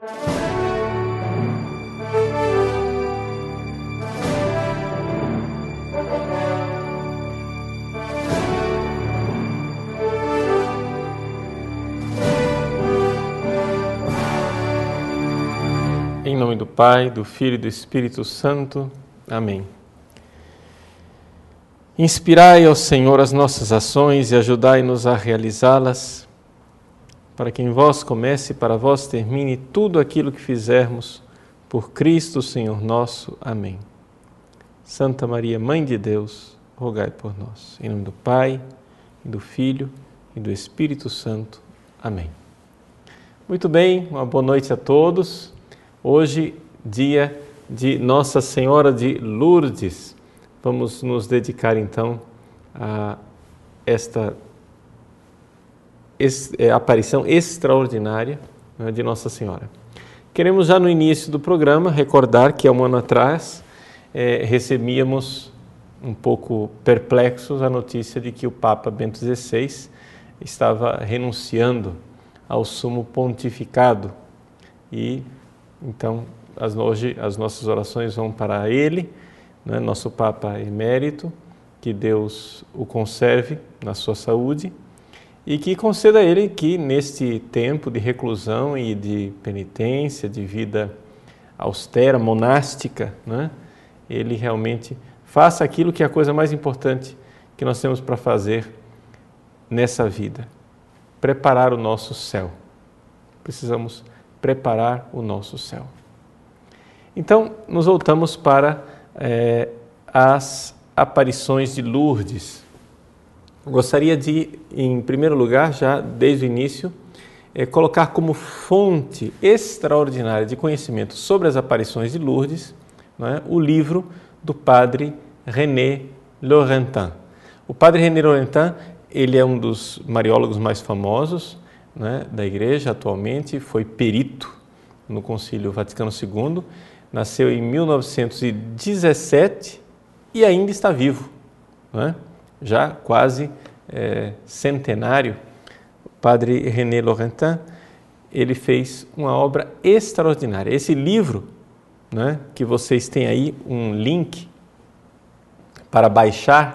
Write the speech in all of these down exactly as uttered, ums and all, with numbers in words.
Em nome do Pai, do Filho e do Espírito Santo. Amém. Inspirai ao Senhor as nossas ações e ajudai-nos a realizá-las, para que em vós comece e para vós termine tudo aquilo que fizermos, por Cristo, Senhor nosso. Amém. Santa Maria, Mãe de Deus, rogai por nós. Em nome do Pai, e do Filho e do Espírito Santo. Amém. Muito bem, uma boa noite a todos. Hoje, dia de Nossa Senhora de Lourdes. Vamos nos dedicar então a esta aparição extraordinária de Nossa Senhora. Queremos já no início do programa recordar que há um ano atrás eh, recebíamos um pouco perplexos a notícia de que o Papa Bento dezesseis estava renunciando ao sumo pontificado e então, as, hoje as nossas orações vão para ele, né, nosso Papa emérito, que Deus o conserve na sua saúde e que conceda a ele que neste tempo de reclusão e de penitência, de vida austera, monástica, né, ele realmente faça aquilo que é a coisa mais importante que nós temos para fazer nessa vida, preparar o nosso céu. Precisamos preparar o nosso céu. Então, nos voltamos para é, as aparições de Lourdes. Gostaria de, em primeiro lugar, já desde o início, é, colocar como fonte extraordinária de conhecimento sobre as aparições de Lourdes, né, o livro do padre René Laurentin. O padre René Laurentin, ele é um dos mariólogos mais famosos, né, da Igreja atualmente, foi perito no Concílio Vaticano segundo, nasceu em mil novecentos e dezessete e ainda está vivo, né? Já quase é, centenário. O padre René Laurentin, ele fez uma obra extraordinária. Esse livro, né, que vocês têm aí um link para baixar,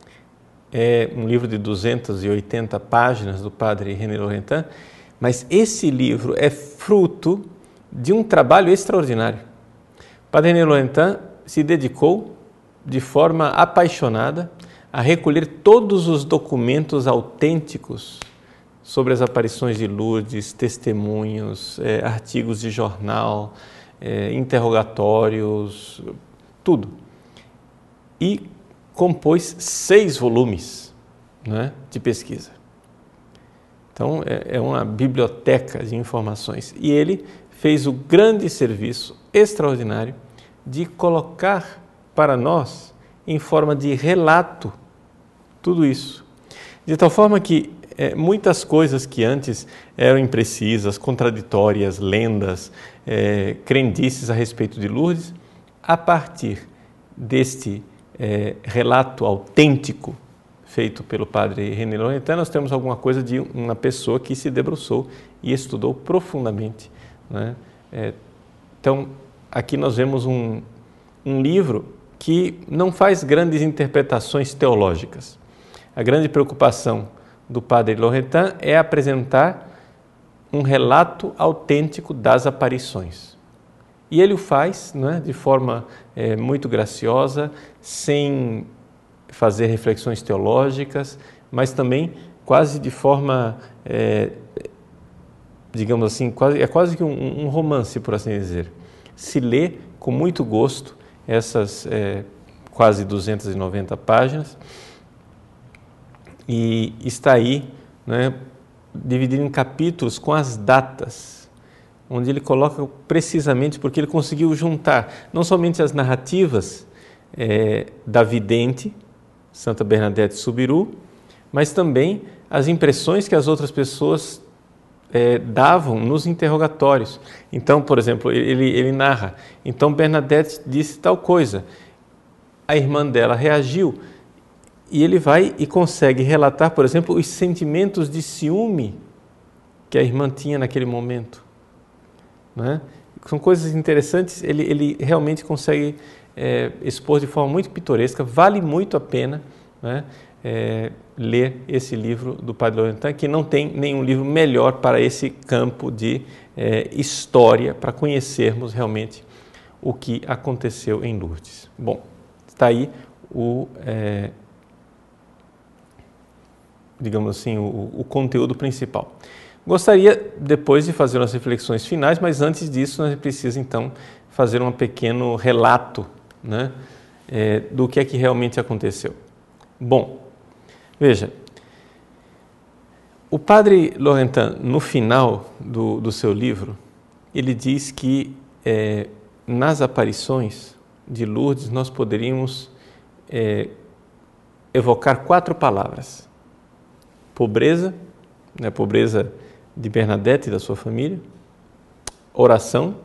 é um livro de duzentas e oitenta páginas do padre René Laurentin, mas esse livro é fruto de um trabalho extraordinário. O padre René Laurentin se dedicou de forma apaixonada a recolher todos os documentos autênticos sobre as aparições de Lourdes, testemunhos, é, artigos de jornal, é, interrogatórios, tudo. E compôs seis volumes, né, de pesquisa. Então, é, é uma biblioteca de informações. E ele fez o grande serviço extraordinário de colocar para nós, em forma de relato, tudo isso. De tal forma que é, muitas coisas que antes eram imprecisas, contraditórias, lendas, é, crendices a respeito de Lourdes, a partir deste É, relato autêntico feito pelo padre René Laurentin, nós temos alguma coisa de uma pessoa que se debruçou e estudou profundamente, né? É, então, aqui nós vemos um, um livro que não faz grandes interpretações teológicas. A grande preocupação do padre Laurentin é apresentar um relato autêntico das aparições. E ele o faz, né, de forma é, muito graciosa, sem fazer reflexões teológicas, mas também quase de forma, é, digamos assim, quase, é quase que um, um romance, por assim dizer. Se lê com muito gosto essas é, quase duzentas e noventa páginas e está aí, né, dividido em capítulos com as datas, onde ele coloca precisamente porque ele conseguiu juntar não somente as narrativas é, da vidente, Santa Bernadette Soubirous, mas também as impressões que as outras pessoas é, davam nos interrogatórios. Então, por exemplo, ele, ele narra, então Bernadette disse tal coisa, a irmã dela reagiu, e ele vai e consegue relatar, por exemplo, os sentimentos de ciúme que a irmã tinha naquele momento. né? São coisas interessantes, ele, ele realmente consegue é, expor de forma muito pitoresca, vale muito a pena, né, é, ler esse livro do Padre Laurentin, que não tem nenhum livro melhor para esse campo de é, história, para conhecermos realmente o que aconteceu em Lourdes. Bom, está aí o, é, digamos assim, o, o conteúdo principal. Gostaria depois de fazer umas reflexões finais, mas antes disso nós precisamos então fazer um pequeno relato, né, é, do que é que realmente aconteceu. Bom, veja, o Padre Laurentin, no final do, do seu livro, ele diz que é, nas aparições de Lourdes nós poderíamos é, evocar quatro palavras: pobreza, né, pobreza de Bernadette e da sua família, oração,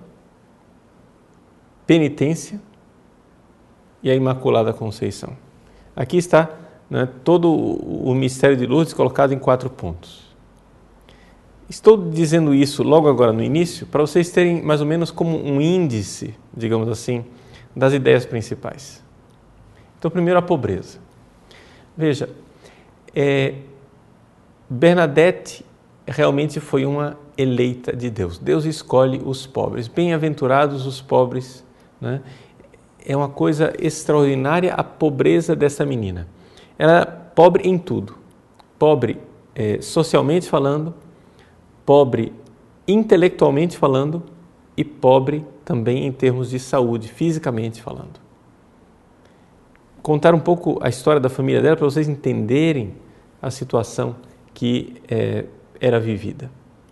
penitência e a Imaculada Conceição. Aqui está, né, todo o mistério de Lourdes colocado em quatro pontos. Estou dizendo isso logo agora no início para vocês terem mais ou menos como um índice, digamos assim, das ideias principais. Então, primeiro a pobreza. Veja, é, Bernadette realmente foi uma eleita de Deus. Deus escolhe os pobres. Bem-aventurados os pobres, né? É uma coisa extraordinária a pobreza dessa menina. Ela era pobre em tudo. Pobre é, socialmente falando, pobre intelectualmente falando e pobre também em termos de saúde, fisicamente falando. Contar um pouco a história da família dela para vocês entenderem a situação que é, era vivida.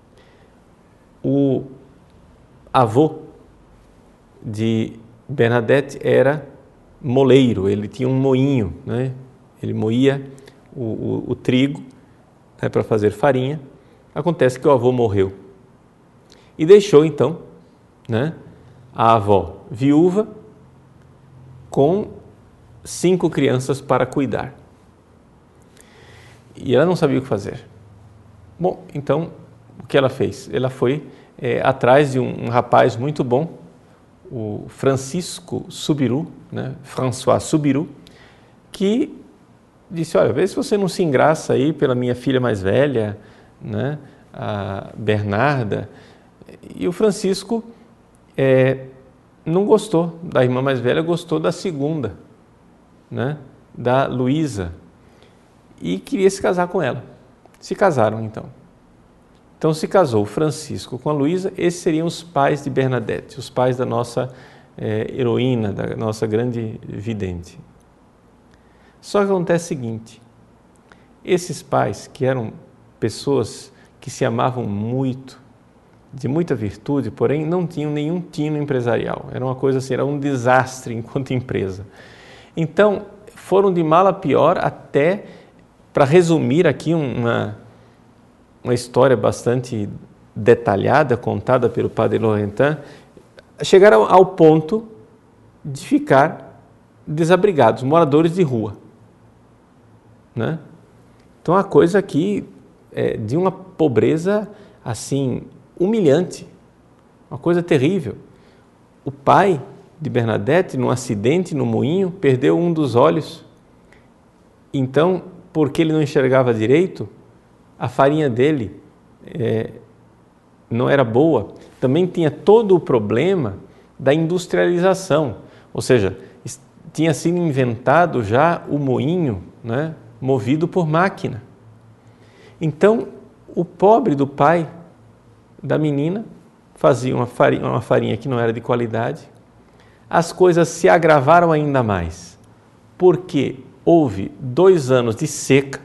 O avô de Bernadette era moleiro, ele tinha um moinho, né? Ele moía o, o, o trigo, né, para fazer farinha. Acontece que o avô morreu e deixou então, né, a avó viúva com cinco crianças para cuidar. E ela não sabia o que fazer. Bom, então, o que ela fez? Ela foi é, atrás de um, um rapaz muito bom, o Francisco Subiru, né? François Subiru, que disse: olha, vê se você não se engraça aí pela minha filha mais velha, né? A Bernarda. E o Francisco é, não gostou da irmã mais velha, gostou da segunda, né? Da Luísa, e queria se casar com ela. Se casaram, então. Então se casou o Francisco com a Luísa. Esses seriam os pais de Bernadette, os pais da nossa é, heroína, da nossa grande vidente. Só que acontece o seguinte: esses pais, que eram pessoas que se amavam muito, de muita virtude, porém não tinham nenhum tino empresarial. Era uma coisa assim, era um desastre enquanto empresa. Então foram de mal a pior até... Para resumir aqui uma, uma história bastante detalhada, contada pelo Padre Laurentin, chegaram ao ponto de ficar desabrigados, moradores de rua, né? Então, a coisa aqui é de uma pobreza assim humilhante, uma coisa terrível. O pai de Bernadette, num acidente no moinho, perdeu um dos olhos. Então, porque ele não enxergava direito, a farinha dele é, não era boa. Também tinha todo o problema da industrialização, ou seja, tinha sido inventado já o moinho, né, movido por máquina. Então, o pobre do pai da menina fazia uma farinha, uma farinha que não era de qualidade. As coisas se agravaram ainda mais, porque houve dois anos de seca,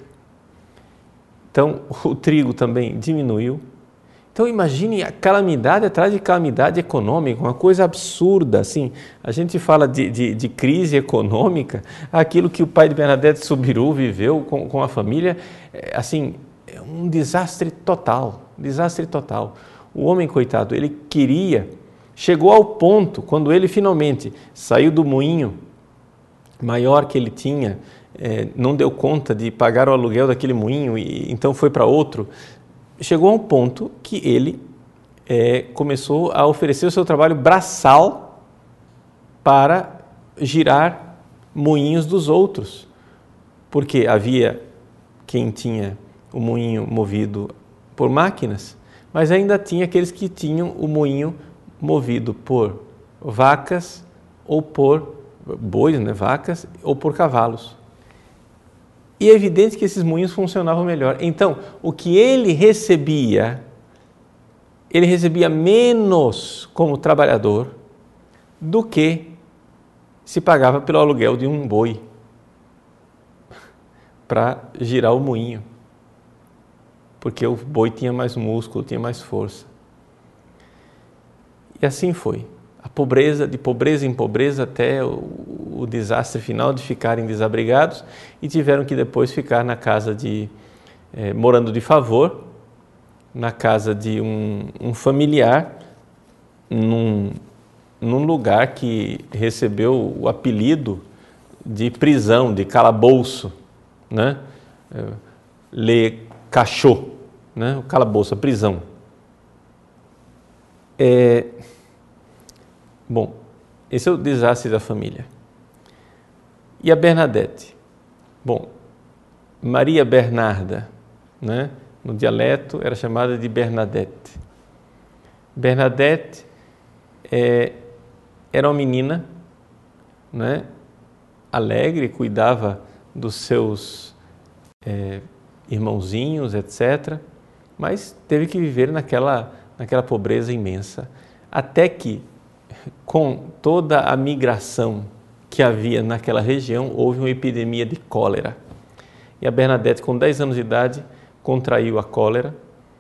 então o trigo também diminuiu. Então imagine a calamidade atrás de calamidade econômica, uma coisa absurda, assim. A gente fala de, de, de crise econômica, aquilo que o pai de Bernadette Subiru viveu com, com a família, é, assim, é um desastre total, desastre total. O homem, coitado, ele queria, chegou ao ponto, quando ele finalmente saiu do moinho maior que ele tinha, é, não deu conta de pagar o aluguel daquele moinho e então foi para outro, chegou a um ponto que ele é, começou a oferecer o seu trabalho braçal para girar moinhos dos outros, porque havia quem tinha o moinho movido por máquinas, mas ainda tinha aqueles que tinham o moinho movido por vacas ou por bois, né, vacas, ou por cavalos. E é evidente que esses moinhos funcionavam melhor. Então, o que ele recebia, ele recebia menos como trabalhador do que se pagava pelo aluguel de um boi para girar o moinho, porque o boi tinha mais músculo, tinha mais força. E assim foi. A pobreza, de pobreza em pobreza, até o, o desastre final de ficarem desabrigados, e tiveram que depois ficar na casa de, eh, morando de favor, na casa de um, um familiar, num, num lugar que recebeu o apelido de prisão, de calabouço, né? Le cachot, né? O calabouço, a prisão. É... Bom, esse é o desastre da família. E a Bernadette? Bom, Maria Bernarda, né? No dialeto era chamada de Bernadette. Bernadette é, era uma menina, né? Alegre, cuidava dos seus é, irmãozinhos, etcétera, mas teve que viver naquela, naquela pobreza imensa, até que, com toda a migração que havia naquela região, houve uma epidemia de cólera. E a Bernadette, com dez anos de idade, contraiu a cólera.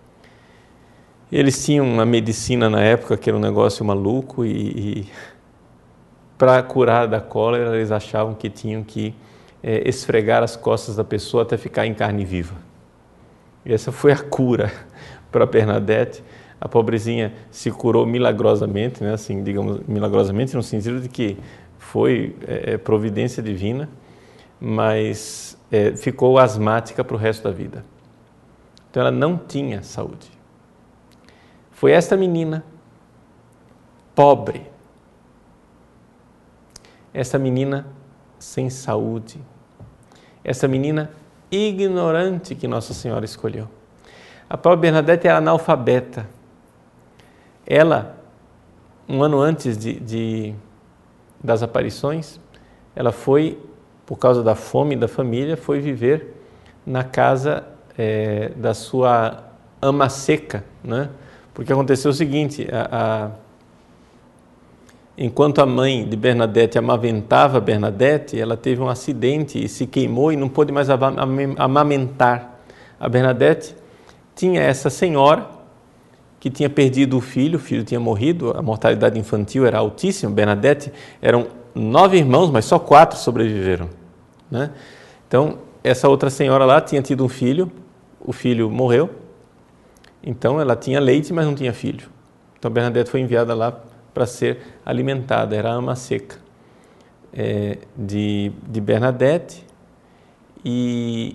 Eles tinham uma medicina na época que era um negócio maluco e, e para curar da cólera eles achavam que tinham que é, esfregar as costas da pessoa até ficar em carne viva. E essa foi a cura para a Bernadette. A pobrezinha se curou milagrosamente, né? Assim, digamos, milagrosamente no sentido de que foi é, providência divina, mas é, ficou asmática para o resto da vida. Então ela não tinha saúde. Foi esta menina pobre, essa menina sem saúde, essa menina ignorante que Nossa Senhora escolheu. A pobre Bernadette era analfabeta. Ela, um ano antes de, de, das aparições, ela foi, por causa da fome da família, foi viver na casa é, da sua ama seca, né? Porque aconteceu o seguinte, a, a, enquanto a mãe de Bernadette amamentava Bernadette, ela teve um acidente e se queimou e não pôde mais amamentar. A Bernadette tinha essa senhora que tinha perdido o filho, o filho tinha morrido, a mortalidade infantil era altíssima. Bernadette eram nove irmãos, mas só quatro sobreviveram, né? Então, essa outra senhora lá tinha tido um filho, o filho morreu, então ela tinha leite, mas não tinha filho. Então, Bernadette foi enviada lá para ser alimentada, era a ama seca é, de, de Bernadette, e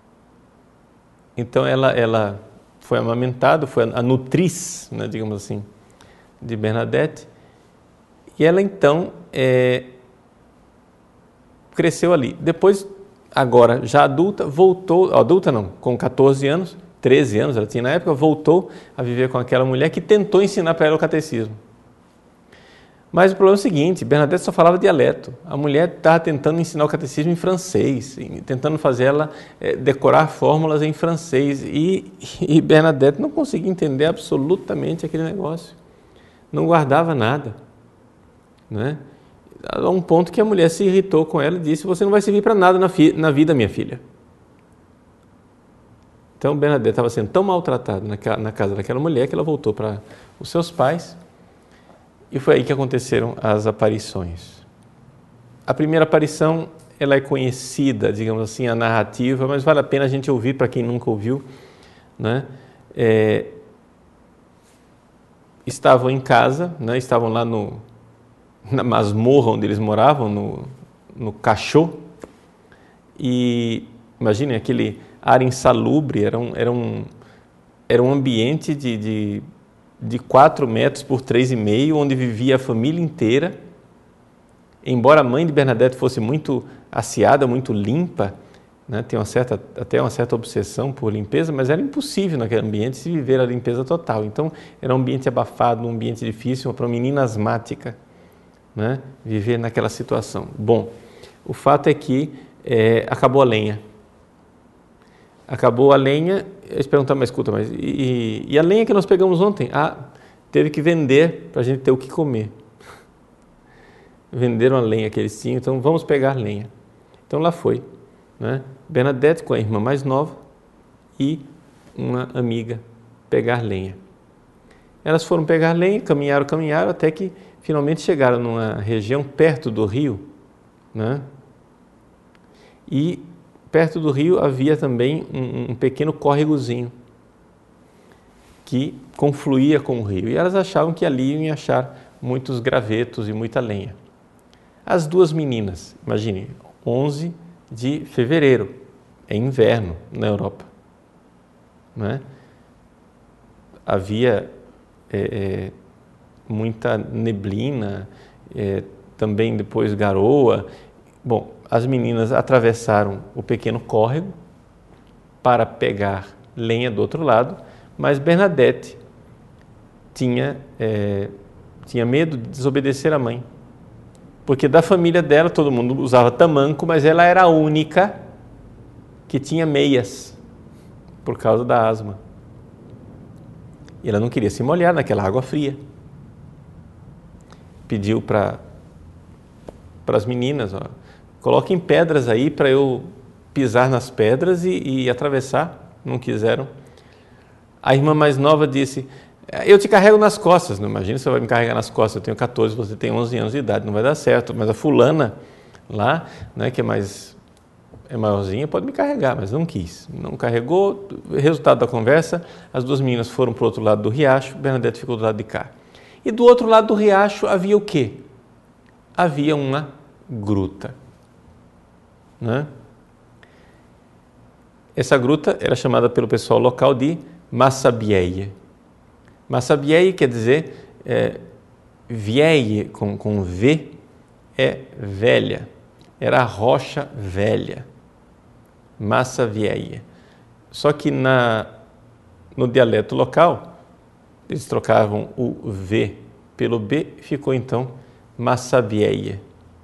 então ela... ela foi amamentada, foi a nutriz, né, digamos assim, de Bernadette, e ela então é, cresceu ali. Depois, agora já adulta, voltou, adulta não, com catorze anos, treze anos ela tinha na época, voltou a viver com aquela mulher que tentou ensinar para ela o catecismo. Mas o problema é o seguinte, Bernadette só falava dialeto. A mulher estava tentando ensinar o catecismo em francês, tentando fazer ela é, decorar fórmulas em francês. E, e Bernadette não conseguia entender absolutamente aquele negócio. Não guardava nada, né? A um ponto que a mulher se irritou com ela e disse, você não vai servir para nada na, fi- na vida, minha filha. Então Bernadette estava sendo tão maltratada na, na casa daquela mulher que ela voltou para os seus pais. E foi aí que aconteceram as aparições. A primeira aparição, ela é conhecida, digamos assim, a narrativa, mas vale a pena a gente ouvir para quem nunca ouviu, né? É, estavam em casa, né? Estavam lá no, na masmorra onde eles moravam, no, no cachot, e imaginem aquele ar insalubre, era um, era um, era um ambiente de... de de quatro metros por três e meio, onde vivia a família inteira. Embora a mãe de Bernadette fosse muito aciada, muito limpa, né, tem uma certa, até uma certa obsessão por limpeza, mas era impossível naquele ambiente se viver a limpeza total. Então, era um ambiente abafado, um ambiente difícil para uma menina asmática, né, viver naquela situação. Bom, o fato é que é, acabou a lenha. Acabou a lenha, eles perguntaram, mas escuta, mas e, e a lenha que nós pegamos ontem? Ah, teve que vender para a gente ter o que comer. Venderam a lenha que eles tinham, então vamos pegar lenha. Então lá foi, né? Bernadette com a irmã mais nova e uma amiga pegar lenha. Elas foram pegar lenha, caminharam, caminharam, até que finalmente chegaram numa região perto do rio, né? E perto do rio havia também um, um pequeno córregozinho que confluía com o rio. E elas achavam que ali iam achar muitos gravetos e muita lenha. As duas meninas, imagine, onze de fevereiro, é inverno na Europa, né? Havia é, é, muita neblina, é, também depois garoa. Bom, as meninas atravessaram o pequeno córrego para pegar lenha do outro lado, mas Bernadette tinha, é, tinha medo de desobedecer a mãe. Porque da família dela todo mundo usava tamanco, mas ela era a única que tinha meias por causa da asma. E ela não queria se molhar naquela água fria. Pediu para para as meninas, ó, coloquem pedras aí para eu pisar nas pedras e, e atravessar. Não quiseram. A irmã mais nova disse, eu te carrego nas costas. Não imagina, você vai me carregar nas costas, eu tenho catorze, você tem onze anos de idade, não vai dar certo. Mas a fulana lá, né, que é mais é maiorzinha, pode me carregar, mas não quis. Não carregou. Resultado da conversa, as duas meninas foram para o outro lado do riacho, Bernadette ficou do lado de cá. E do outro lado do riacho havia o quê? Havia uma gruta, né? Essa gruta era chamada pelo pessoal local de Massabielle. Massabielle quer dizer, é, vieille com, com V, é velha, era a rocha velha, Massabielle. Só que na, no dialeto local, eles trocavam o V pelo B, ficou então Massabielle,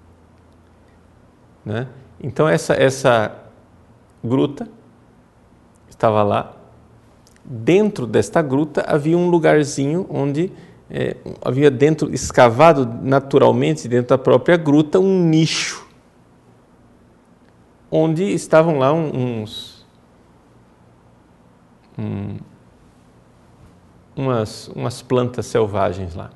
né? Então essa, essa gruta estava lá. Dentro desta gruta havia um lugarzinho onde é, havia dentro, escavado naturalmente dentro da própria gruta, um nicho, onde estavam lá uns, um, umas, umas plantas selvagens lá.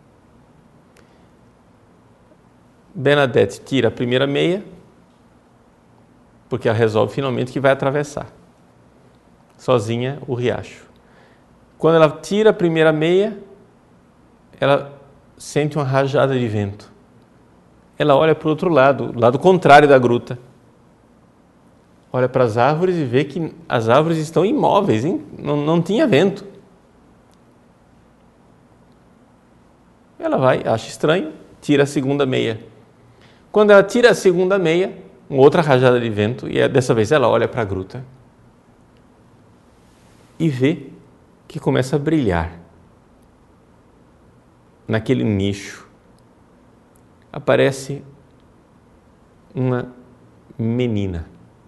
Bernadette tira a primeira meia, porque ela resolve finalmente que vai atravessar sozinha o riacho. Quando ela tira a primeira meia, ela sente uma rajada de vento. Ela olha para o outro lado, o lado contrário da gruta. Olha para as árvores e vê que as árvores estão imóveis, hein? Não, não tinha vento. Ela vai, acha estranho, tira a segunda meia. Quando ela tira a segunda meia, uma outra rajada de vento, e dessa vez ela olha para a gruta e vê que começa a brilhar. Naquele nicho aparece uma menina.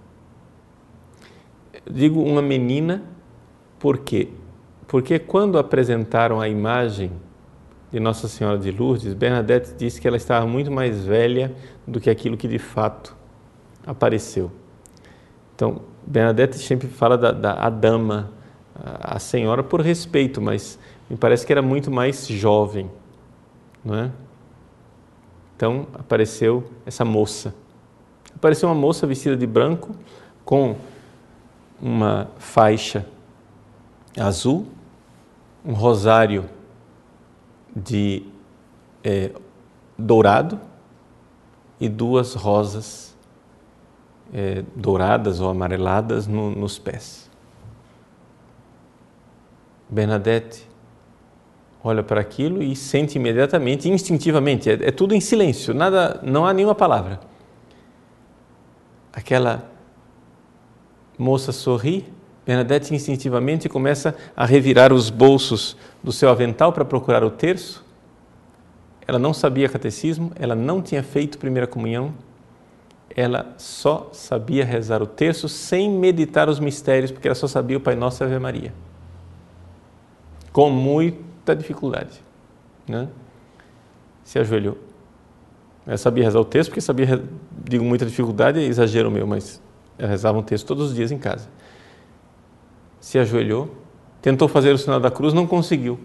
Eu digo uma menina por quê? Porque quando apresentaram a imagem de Nossa Senhora de Lourdes, Bernadette disse que ela estava muito mais velha do que aquilo que de fato apareceu. Então, Bernadette sempre fala da, da a dama, a senhora por respeito, mas me parece que era muito mais jovem, não é? Então apareceu essa moça. Apareceu uma moça vestida de branco com uma faixa azul, um rosário de é, dourado e duas rosas é, douradas ou amareladas no, nos pés. Bernadette olha para aquilo e sente imediatamente, instintivamente, é, é tudo em silêncio, nada, não há nenhuma palavra. Aquela moça sorri, Bernadette instintivamente começa a revirar os bolsos do seu avental para procurar o terço. Ela não sabia catecismo, ela não tinha feito primeira comunhão, ela só sabia rezar o terço sem meditar os mistérios, porque ela só sabia o Pai Nosso e a Ave Maria. Com muita dificuldade, né? Se ajoelhou. Ela sabia rezar o texto, porque sabia, digo muita dificuldade, é exagero meu, mas ela rezava um texto todos os dias em casa. Se ajoelhou, tentou fazer o sinal da cruz, não conseguiu.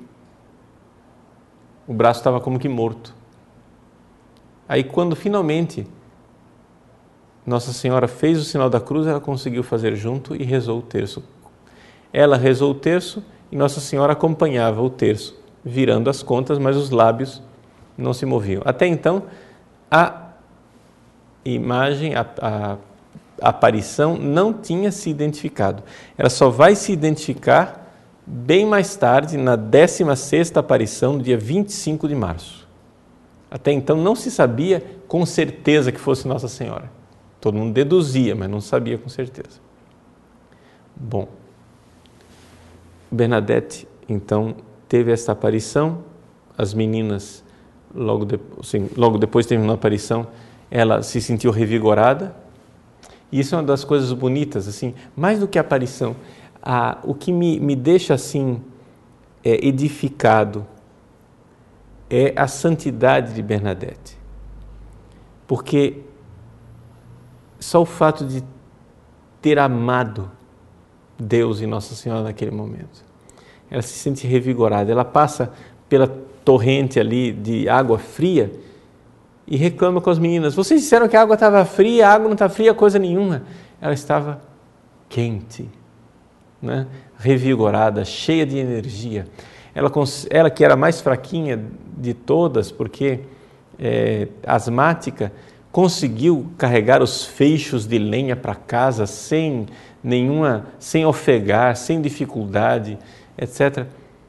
O braço estava como que morto. Aí quando finalmente Nossa Senhora fez o sinal da cruz, ela conseguiu fazer junto e rezou o terço. Ela rezou o terço e Nossa Senhora acompanhava o terço, virando as contas, mas os lábios não se moviam. Até então, a imagem, a, a, a aparição não tinha se identificado. Ela só vai se identificar bem mais tarde, na décima sexta aparição, no dia vinte e cinco de março. Até então não se sabia com certeza que fosse Nossa Senhora. Todo mundo deduzia, mas não sabia com certeza. Bom, Bernadette, então, teve essa aparição. As meninas, logo, de, assim, logo depois de terminar a aparição, ela se sentiu revigorada. E isso é uma das coisas bonitas, assim, mais do que a aparição. A, o que me, me deixa assim é, edificado é a santidade de Bernadette. Porque só o fato de ter amado Deus e Nossa Senhora naquele momento, ela se sente revigorada. Ela passa pela torrente ali de água fria e reclama com as meninas: vocês disseram que a água estava fria, a água não está fria coisa nenhuma. Ela estava quente, né? Revigorada, cheia de energia. Ela, ela que era mais fraquinha de todas, porque é, asmática, conseguiu carregar os feixos de lenha para casa sem nenhuma, sem ofegar, sem dificuldade, etcétera.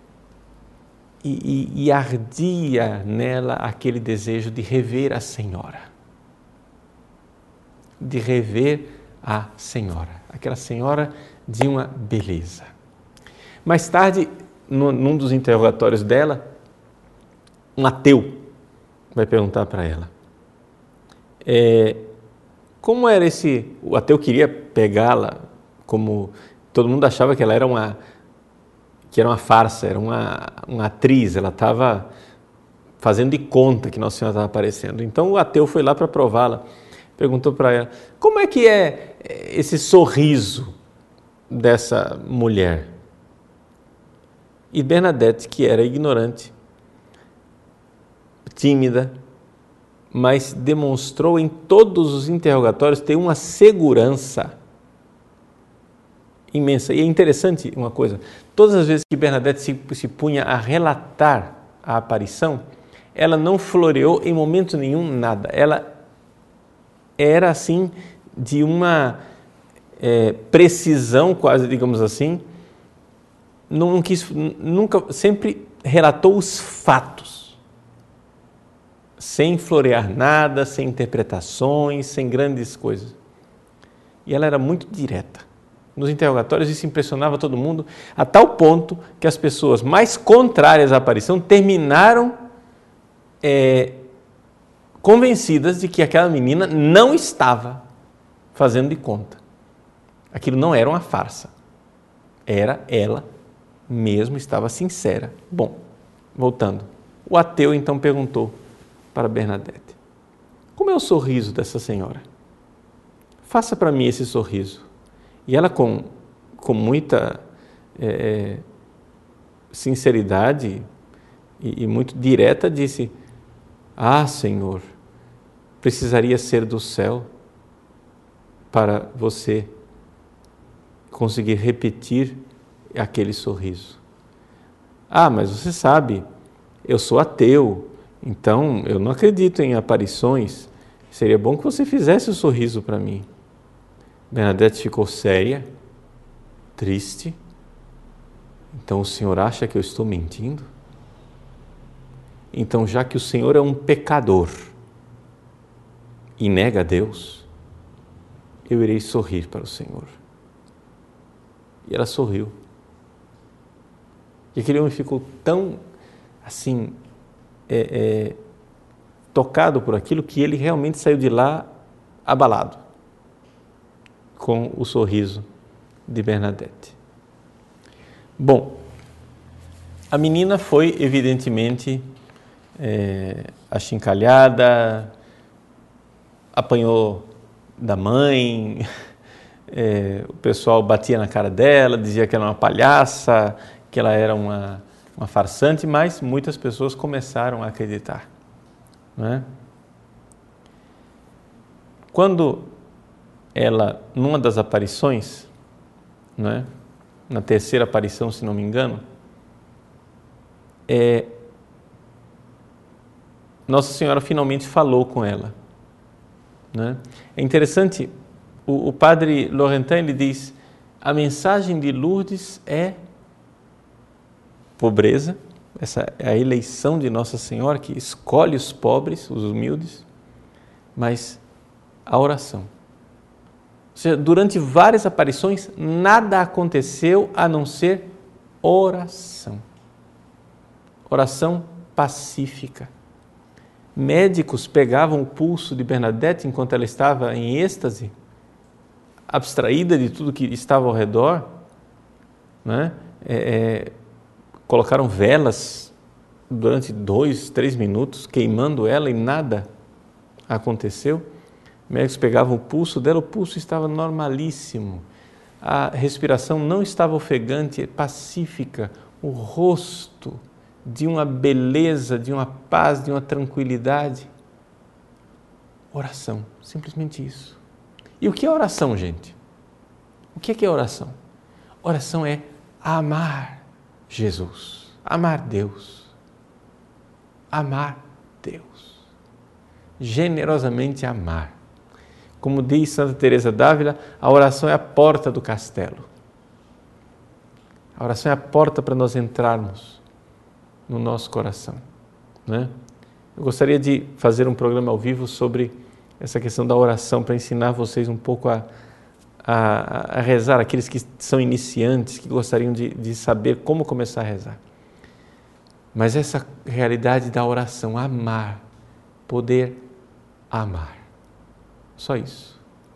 E, e, e ardia nela aquele desejo de rever a Senhora, de rever a Senhora, aquela Senhora de uma beleza. Mais tarde, no, num dos interrogatórios dela, um ateu vai perguntar para ela, é, como era esse... O ateu queria pegá-la, como todo mundo achava que ela era uma, que era uma farsa, era uma, uma atriz, ela estava fazendo de conta que Nossa Senhora estava aparecendo. Então o ateu foi lá para prová-la, perguntou para ela, como é que é esse sorriso dessa mulher? E Bernadette, que era ignorante, tímida, mas demonstrou em todos os interrogatórios ter uma segurança imensa. E é interessante uma coisa, todas as vezes que Bernadette se, se punha a relatar a aparição, ela não floreou em momento nenhum nada. Ela era assim de uma é, precisão quase, digamos assim, não quis, nunca, sempre relatou os fatos, sem florear nada, sem interpretações, sem grandes coisas. E ela era muito direta. Nos interrogatórios isso impressionava todo mundo, a tal ponto que as pessoas mais contrárias à aparição terminaram é, convencidas de que aquela menina não estava fazendo de conta. Aquilo não era uma farsa. Era ela mesmo, estava sincera. Bom, voltando. O ateu então perguntou para Bernadette, como é o sorriso dessa senhora? Faça para mim esse sorriso. E ela, com, com muita é, sinceridade e, e muito direta, disse, ah, Senhor, precisaria ser do céu para você conseguir repetir aquele sorriso. Ah, mas você sabe, eu sou ateu, então eu não acredito em aparições. Seria bom que você fizesse o sorriso para mim. Bernadette ficou séria, triste. Então o senhor acha que eu estou mentindo? então já que o Senhor é um pecador e nega a Deus, eu irei sorrir para o Senhor. E ela sorriu. E aquele homem ficou tão, assim, é, é, tocado por aquilo que ele realmente saiu de lá abalado com o sorriso de Bernadette. Bom, a menina foi evidentemente é, achincalhada, apanhou da mãe, é, o pessoal batia na cara dela, dizia que ela era uma palhaça, que ela era uma, uma farsante, mas muitas pessoas começaram a acreditar, não é? Quando ela, numa das aparições, não é? Na terceira aparição, se não me engano, é, Nossa Senhora finalmente falou com ela, né? É interessante, o, o padre Laurentin, ele diz, a mensagem de Lourdes é pobreza, essa é a eleição de Nossa Senhora que escolhe os pobres, os humildes, mas a oração. Ou seja, durante várias aparições, nada aconteceu a não ser oração. Oração pacífica. Médicos pegavam o pulso de Bernadette enquanto ela estava em êxtase, abstraída de tudo que estava ao redor, né? É, é, colocaram velas durante dois, três minutos, queimando ela e nada aconteceu. Médicos pegavam o pulso dela, o pulso estava normalíssimo, a respiração não estava ofegante, pacífica, o rosto de uma beleza, de uma paz, de uma tranquilidade. Oração, simplesmente isso. E o que é oração, gente? O que é oração? Oração é amar Jesus, amar Deus, amar Deus, generosamente amar. Como diz Santa Teresa d'Ávila, a oração é a porta do castelo. A oração é a porta para nós entrarmos no nosso coração, né? Eu gostaria de fazer um programa ao vivo sobre essa questão da oração, para ensinar vocês um pouco a, a, a rezar, aqueles que são iniciantes, que gostariam de, de saber como começar a rezar. Mas essa realidade da oração, amar, poder amar. Só isso.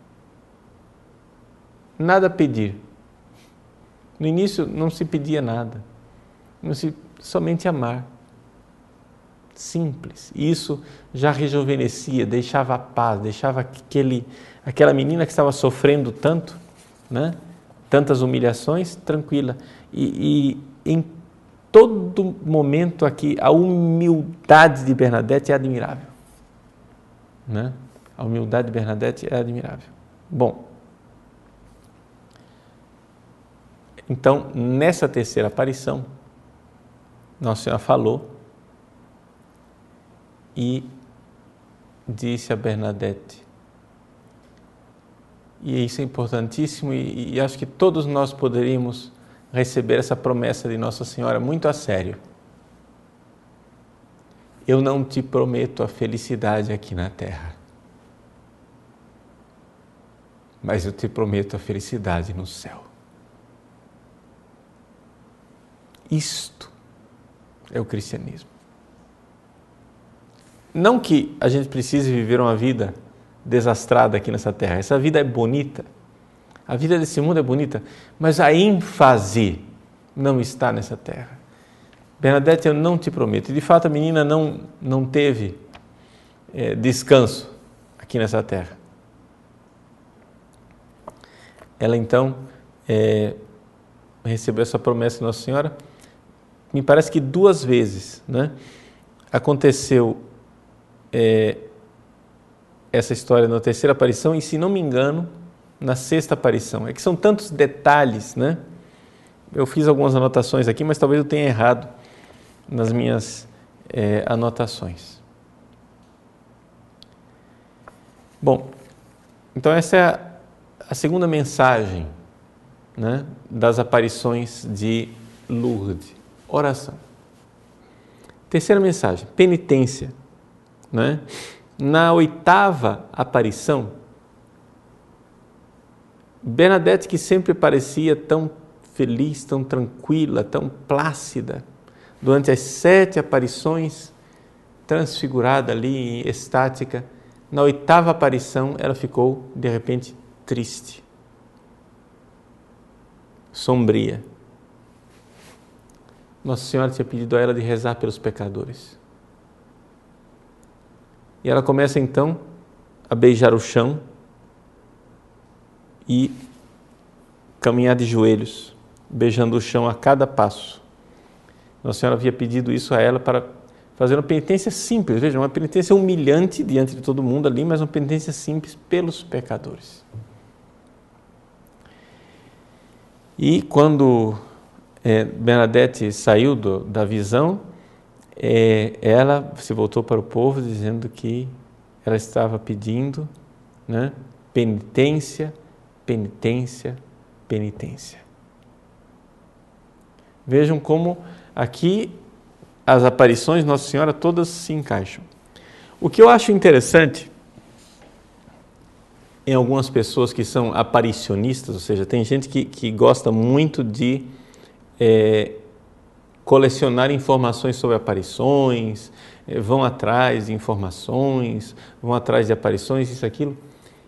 Nada a pedir. No início não se pedia nada. Não se, somente amar. Simples. E isso já rejuvenescia, deixava a paz, deixava aquele, aquela menina que estava sofrendo tanto, né? Tantas humilhações, tranquila. E, e em todo momento aqui, a humildade de Bernadette é admirável, né? A humildade de Bernadette é admirável. Bom, então, nessa terceira aparição, Nossa Senhora falou e disse a Bernadette, e isso é importantíssimo, e, e acho que todos nós poderíamos receber essa promessa de Nossa Senhora muito a sério. Eu não te prometo a felicidade aqui na terra, mas eu te prometo a felicidade no céu. Isto é o cristianismo. Não que a gente precise viver uma vida desastrada aqui nessa terra. Essa vida é bonita. A vida desse mundo é bonita, mas a ênfase não está nessa terra. Bernadette, eu não te prometo. De fato, a menina não, não teve é, descanso aqui nessa terra. Ela então é, recebeu essa promessa de Nossa Senhora, me parece que duas vezes, né? Aconteceu é, essa história na terceira aparição e, se não me engano, na sexta aparição. É que são tantos detalhes, né? Eu fiz algumas anotações aqui, mas talvez eu tenha errado nas minhas é, anotações. Bom, então essa é a A segunda mensagem, né, das aparições de Lourdes, oração. Terceira mensagem, penitência. Né? Na oitava aparição, Bernadette, que sempre parecia tão feliz, tão tranquila, tão plácida, durante as sete aparições, transfigurada ali, estática, na oitava aparição ela ficou, de repente, triste, sombria. Nossa Senhora tinha pedido a ela de rezar pelos pecadores. E ela começa então a beijar o chão e caminhar de joelhos, beijando o chão a cada passo. Nossa Senhora havia pedido isso a ela para fazer uma penitência simples, veja, uma penitência humilhante diante de todo mundo ali, mas uma penitência simples pelos pecadores. E quando é, Bernadette saiu do, da visão, é, ela se voltou para o povo dizendo que ela estava pedindo, né, penitência, penitência, penitência. Vejam como aqui as aparições de Nossa Senhora todas se encaixam. O que eu acho interessante em algumas pessoas que são aparicionistas, ou seja, tem gente que, que gosta muito de é, colecionar informações sobre aparições, é, vão atrás de informações, vão atrás de aparições, isso, aquilo.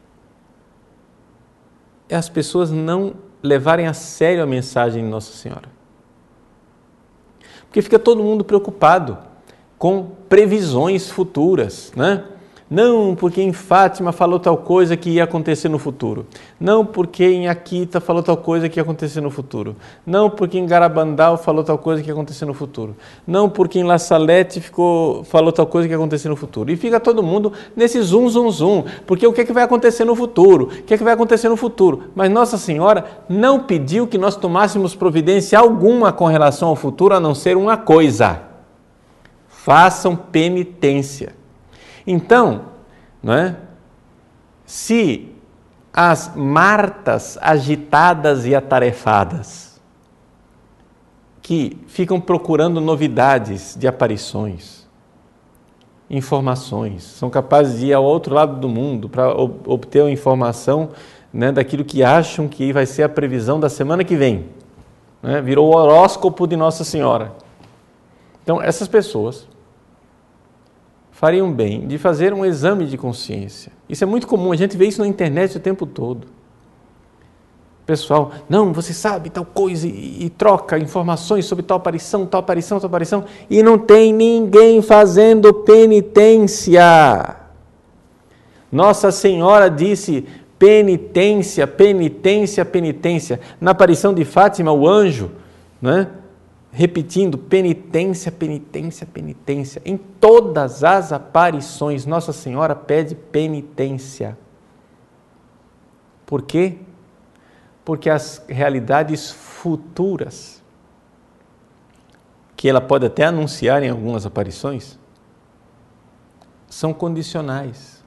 É as pessoas não levarem a sério a mensagem de Nossa Senhora. Porque fica todo mundo preocupado com previsões futuras, né? Não porque em Fátima falou tal coisa que ia acontecer no futuro. Não porque em Akita falou tal coisa que ia acontecer no futuro. Não porque em Garabandal falou tal coisa que ia acontecer no futuro. Não porque em La Salette ficou, falou tal coisa que ia acontecer no futuro. E fica todo mundo nesse zum, zum, zum. Porque o que é que vai acontecer no futuro? O que é que vai acontecer no futuro? Mas Nossa Senhora não pediu que nós tomássemos providência alguma com relação ao futuro, a não ser uma coisa. Façam penitência. Então, não é? Se as Martas agitadas e atarefadas, que ficam procurando novidades de aparições, informações, são capazes de ir ao outro lado do mundo para obter a informação, né, daquilo que acham que vai ser a previsão da semana que vem, né? Virou o horóscopo de Nossa Senhora. Então, essas pessoas fariam bem de fazer um exame de consciência. Isso é muito comum, a gente vê isso na internet o tempo todo. Pessoal, não, você sabe tal coisa e, e troca informações sobre tal aparição, tal aparição, tal aparição, e não tem ninguém fazendo penitência. Nossa Senhora disse penitência, penitência, penitência. Na aparição de Fátima, o anjo, né? Repetindo, penitência, penitência, penitência. Em todas as aparições, Nossa Senhora pede penitência. Por quê? Porque as realidades futuras, que ela pode até anunciar em algumas aparições, são condicionais.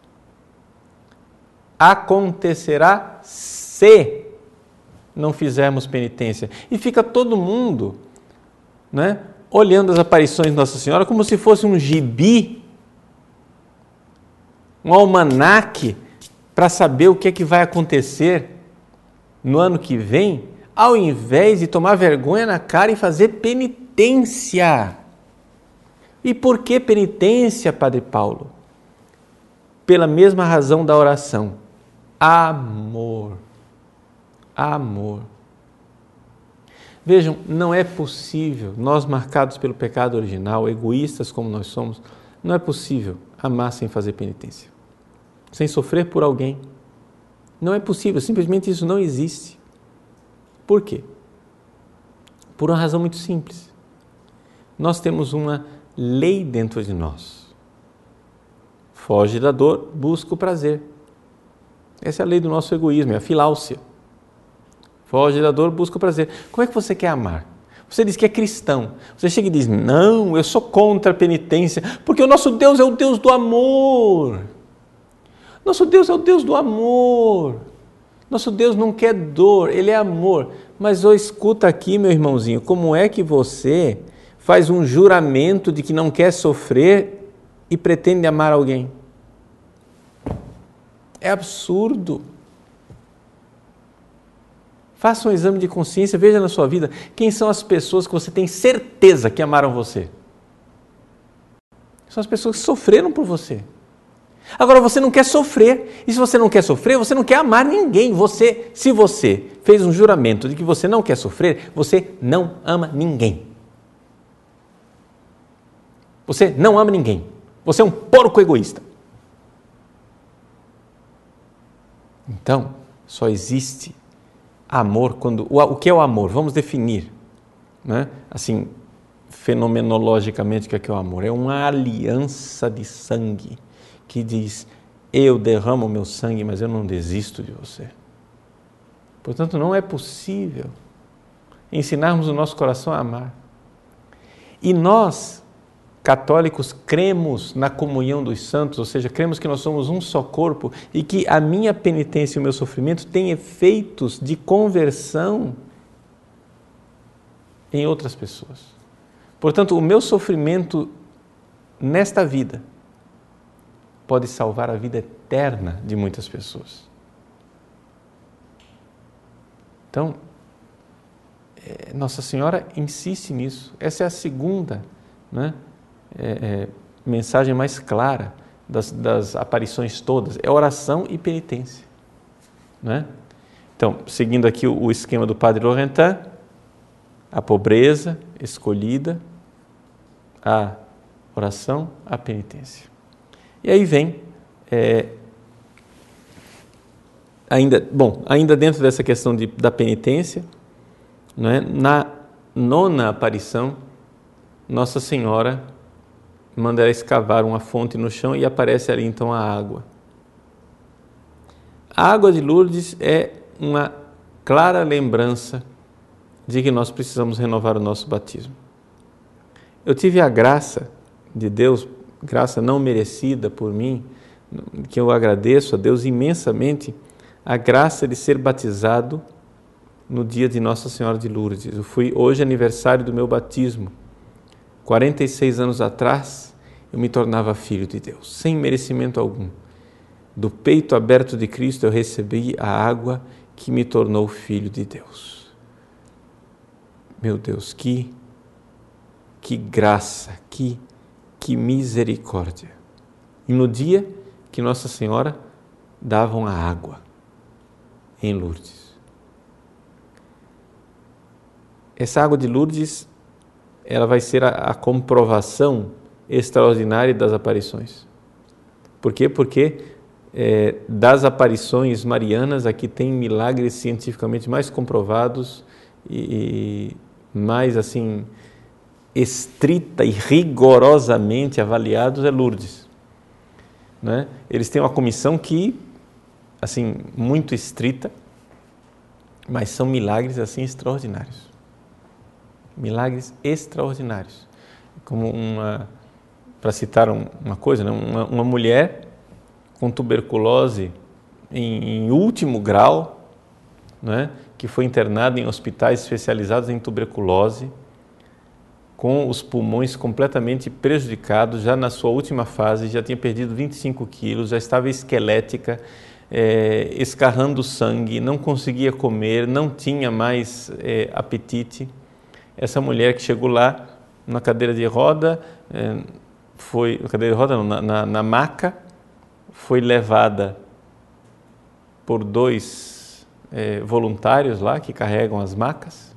Acontecerá se não fizermos penitência. E fica todo mundo, né, olhando as aparições de Nossa Senhora como se fosse um gibi, um almanaque, para saber o que é que vai acontecer no ano que vem, ao invés de tomar vergonha na cara e fazer penitência. E por que penitência, Padre Paulo? Pela mesma razão da oração. Amor. Amor. Vejam, não é possível, nós marcados pelo pecado original, egoístas como nós somos, não é possível amar sem fazer penitência, sem sofrer por alguém. Não é possível, simplesmente isso não existe. Por quê? Por uma razão muito simples. Nós temos uma lei dentro de nós. Foge da dor, busca o prazer. Essa é a lei do nosso egoísmo, é a filáusia. Foge da dor, busca o prazer. Como é que você quer amar? Você diz que é cristão. Você chega e diz, não, eu sou contra a penitência, porque o nosso Deus é o Deus do amor. Nosso Deus é o Deus do amor. Nosso Deus não quer dor, Ele é amor. Mas oh, escuta aqui, meu irmãozinho, como é que você faz um juramento de que não quer sofrer e pretende amar alguém. É absurdo. Faça um exame de consciência, veja na sua vida quem são as pessoas que você tem certeza que amaram você. São as pessoas que sofreram por você. Agora você não quer sofrer, e se você não quer sofrer, você não quer amar ninguém. Você, se você fez um juramento de que você não quer sofrer, você não ama ninguém. Você não ama ninguém. Você é um porco egoísta. Então, só existe amor quando... O, o que é o amor? Vamos definir, né? Assim, fenomenologicamente, o que é, que é o amor? É uma aliança de sangue que diz, eu derramo meu sangue, mas eu não desisto de você. Portanto, não é possível ensinarmos o nosso coração a amar. E nós, católicos, cremos na comunhão dos santos, ou seja, cremos que nós somos um só corpo e que a minha penitência e o meu sofrimento têm efeitos de conversão em outras pessoas. Portanto, o meu sofrimento nesta vida pode salvar a vida eterna de muitas pessoas. Então, Nossa Senhora insiste nisso. Essa é a segunda, né? É, é, mensagem mais clara das, das aparições todas, é oração e penitência, né? Então, seguindo aqui o, o esquema do Padre Laurentin, a pobreza escolhida, a oração, a penitência. E aí vem, é, ainda, bom, ainda dentro dessa questão de, da penitência, né, na nona aparição, Nossa Senhora manda ela escavar uma fonte no chão e aparece ali então a água. A água de Lourdes é uma clara lembrança de que nós precisamos renovar o nosso batismo. Eu tive a graça de Deus, graça não merecida por mim, que eu agradeço a Deus imensamente, a graça de ser batizado no dia de Nossa Senhora de Lourdes. Eu fui hoje aniversário do meu batismo. quarenta e seis anos atrás, eu me tornava filho de Deus, sem merecimento algum. Do peito aberto de Cristo eu recebi a água que me tornou filho de Deus. Meu Deus, que, que graça, que, que misericórdia. E no dia que Nossa Senhora dava a água em Lourdes. Essa água de Lourdes, ela vai ser a, a comprovação extraordinária das aparições. Por quê? Porque é, das aparições marianas aqui tem milagres cientificamente mais comprovados e, e mais assim estrita e rigorosamente avaliados é Lourdes, né? Eles têm uma comissão que assim muito estrita, mas são milagres assim extraordinários. Milagres extraordinários. Como uma, para citar uma coisa, né? uma, uma mulher com tuberculose em, em último grau, né? Que foi internada em hospitais especializados em tuberculose, com os pulmões completamente prejudicados, já na sua última fase, já tinha perdido vinte e cinco quilos, já estava esquelética, é, escarrando sangue, não conseguia comer, não tinha mais é, apetite. Essa mulher que chegou lá na cadeira de roda, é, foi, na cadeira de roda não, na, na, na maca, foi levada por dois é, voluntários lá que carregam as macas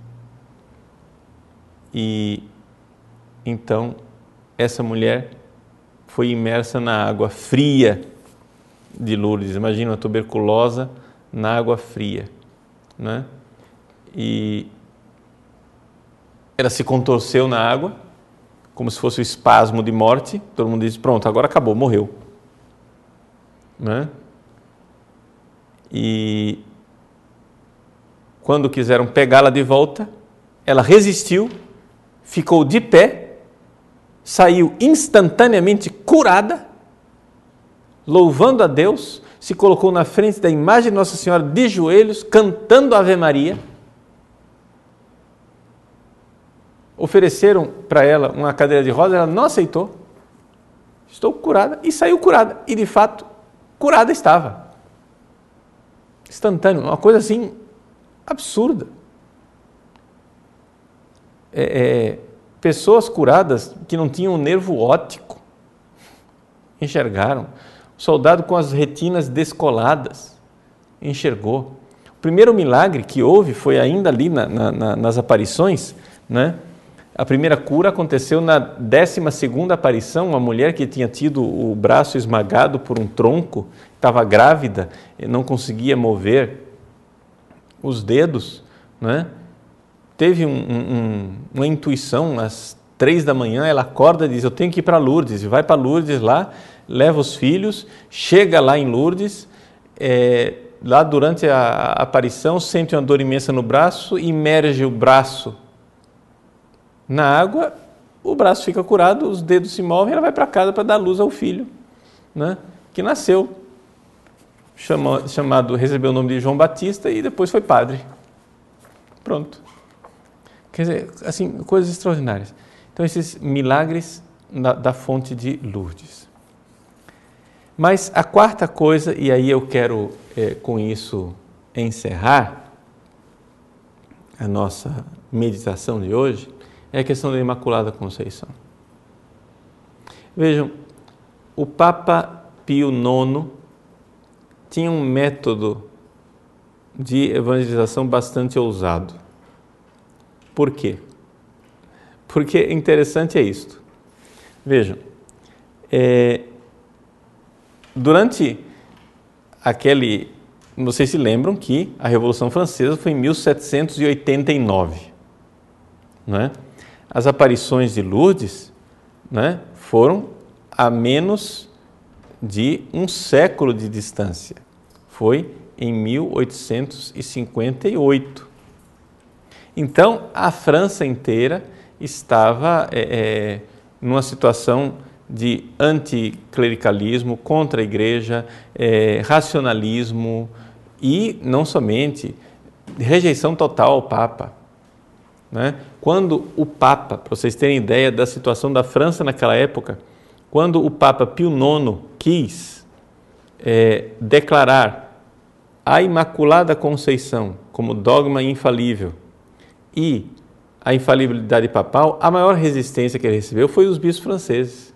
e então essa mulher foi imersa na água fria de Lourdes. Imagina uma tuberculosa na água fria, né? E ela se contorceu na água, como se fosse o espasmo de morte. Todo mundo diz, pronto, agora acabou, morreu, né? E quando quiseram pegá-la de volta, ela resistiu, ficou de pé, saiu instantaneamente curada, louvando a Deus, se colocou na frente da imagem de Nossa Senhora de joelhos, cantando Ave Maria. ofereceram para ela uma cadeira de rodas, ela não aceitou. Estou curada, e saiu curada, e de fato, curada estava. Instantâneo, uma coisa assim, absurda. É, é, pessoas curadas que não tinham nervo óptico, enxergaram. O soldado com as retinas descoladas, enxergou. O primeiro milagre que houve foi ainda ali na, na, nas aparições, né? A primeira cura aconteceu na décima segunda aparição, uma mulher que tinha tido o braço esmagado por um tronco, estava grávida, não conseguia mover os dedos, né? Teve um, um, uma intuição, às três da manhã, ela acorda e diz, eu tenho que ir para Lourdes, e vai para Lourdes lá, leva os filhos, chega lá em Lourdes, é, lá durante a, a aparição, sente uma dor imensa no braço, imerge o braço na água, o braço fica curado, os dedos se movem, ela vai para casa para dar luz ao filho, né, que nasceu, chama, chamado, recebeu o nome de João Batista e depois foi padre. Pronto. Quer dizer, assim, coisas extraordinárias. Então, esses milagres da, da fonte de Lourdes. Mas a quarta coisa, e aí eu quero é, com isso encerrar a nossa meditação de hoje, é a questão da Imaculada Conceição. Vejam, o Papa Pio nono tinha um método de evangelização bastante ousado. Por quê? Porque interessante é isto. Vejam, é, durante aquele, vocês se lembram que a Revolução Francesa foi em mil setecentos e oitenta e nove, não é? As aparições de Lourdes, né, foram a menos de um século de distância. Foi em mil oitocentos e cinquenta e oito. Então, a França inteira estava é, é, numa situação de anticlericalismo, contra a igreja, é, racionalismo e, não somente, rejeição total ao Papa. Né? Quando o Papa, para vocês terem ideia da situação da França naquela época, quando o Papa Pio nono quis é, declarar a Imaculada Conceição como dogma infalível e a infalibilidade papal, a maior resistência que ele recebeu foi dos bispos franceses.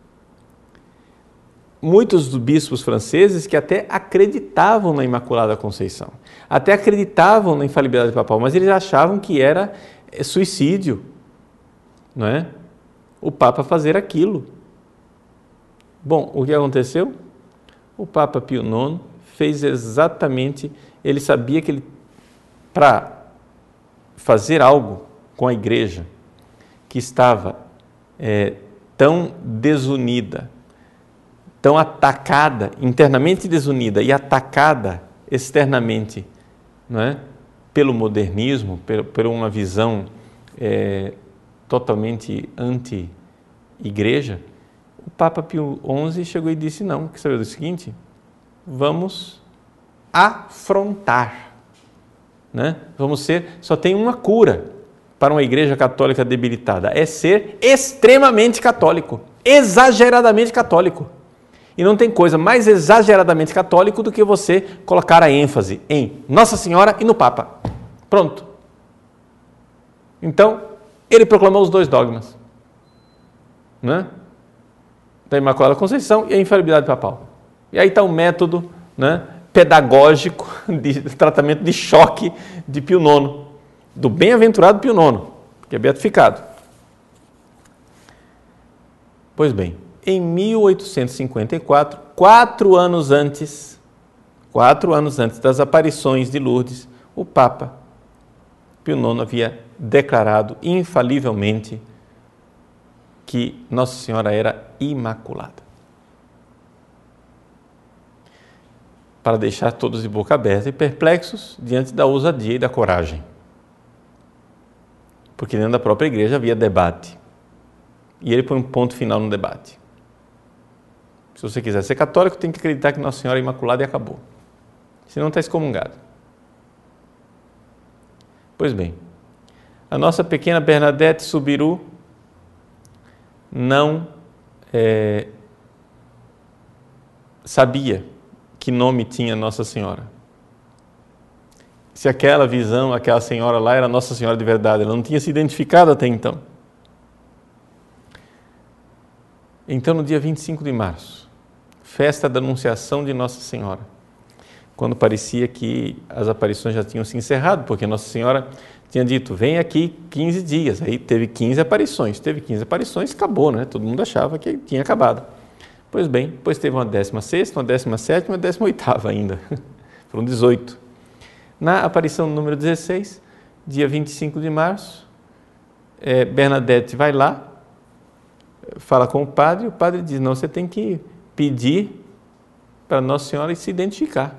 Muitos dos bispos franceses que até acreditavam na Imaculada Conceição, até acreditavam na infalibilidade papal, mas eles achavam que era suicídio, não é? O Papa fazer aquilo. Bom, o que aconteceu? O Papa Pio nono fez exatamente, ele sabia que ele, para fazer algo com a igreja que estava é, tão desunida, tão atacada, internamente desunida e atacada externamente, não é? Pelo modernismo, por, por uma visão é, totalmente anti-igreja, o Papa Pio onze chegou e disse, não, quer saber do seguinte? Vamos afrontar, né? Vamos ser, só tem uma cura para uma igreja católica debilitada, é ser extremamente católico, exageradamente católico. E não tem coisa mais exageradamente católico do que você colocar a ênfase em Nossa Senhora e no Papa. Pronto. Então, ele proclamou os dois dogmas, né? Da Imaculada Conceição e a infalibilidade papal. E aí está o método, né, pedagógico de tratamento de choque de Pio nono, do bem-aventurado Pio nono, que é beatificado. Pois bem, em mil oitocentos e cinquenta e quatro, quatro anos antes, quatro anos antes das aparições de Lourdes, o Papa Pio nono havia declarado infalivelmente que Nossa Senhora era imaculada. Para deixar todos de boca aberta e perplexos diante da ousadia e da coragem. Porque dentro da própria igreja havia debate. E ele põe um ponto final no debate. Se você quiser ser católico, tem que acreditar que Nossa Senhora é imaculada e acabou. Senão está excomungado. Pois bem, A nossa pequena Bernadette Subiru não é, sabia que nome tinha Nossa Senhora. Se aquela visão, aquela senhora lá era Nossa Senhora de verdade, ela não tinha se identificado até então. Então, no dia vinte e cinco de março, festa da Anunciação de Nossa Senhora, quando parecia que as aparições já tinham se encerrado, porque Nossa Senhora tinha dito, vem aqui quinze dias, aí teve quinze aparições, teve quinze aparições, acabou, né? Todo mundo achava que tinha acabado. Pois bem, depois teve uma décima sexta, uma décima sétima, uma décima oitava ainda, foram dezoito. Na aparição número dezesseis, dia vinte e cinco de março, é, Bernadette vai lá, fala com o padre, e o padre diz, não, você tem que pedir para Nossa Senhora se identificar.